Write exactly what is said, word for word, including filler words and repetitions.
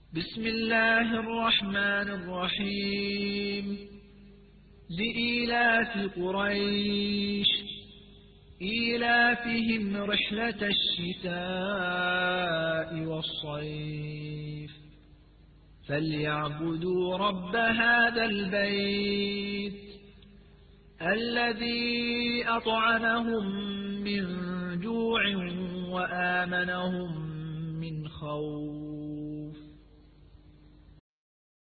بسم الله الرحمن الرحيم لإيلاف قريش إيلافهم رحلة الشتاء والصيف فليعبدوا رب هذا البيت الذي أطعمهم من جوع وآمنهم من خوف